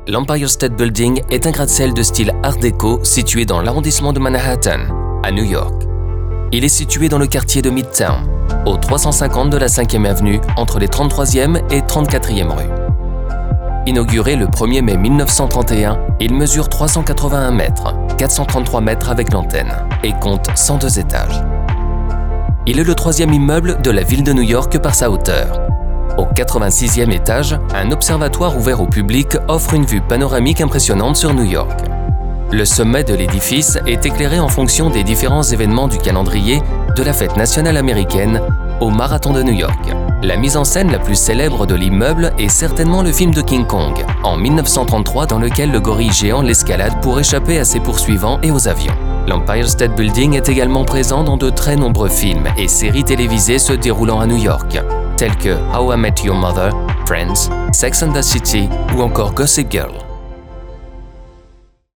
L'Empire State Building est un gratte-ciel de style Art déco situé dans l'arrondissement de Manhattan, à New York. Il est situé dans le quartier de Midtown, au 350 de la 5e avenue, entre les 33e et 34e rues. Inauguré le 1er mai 1931, il mesure 381 mètres, 433 mètres avec l'antenne, et compte 102 étages. Il est le 3e immeuble de la ville de New York par sa hauteur. Au 86e étage, un observatoire ouvert au public offre une vue panoramique impressionnante sur New York. Le sommet de l'édifice est éclairé en fonction des différents événements du calendrier, de la fête nationale américaine au marathon de New York. La mise en scène la plus célèbre de l'immeuble est certainement le film de King Kong, en 1933, dans lequel le gorille géant l'escalade pour échapper à ses poursuivants et aux avions. L'Empire State Building est également présent dans de très nombreux films et séries télévisées se déroulant à New York, tels que How I Met Your Mother, Friends, Sex and the City ou encore Gossip Girl.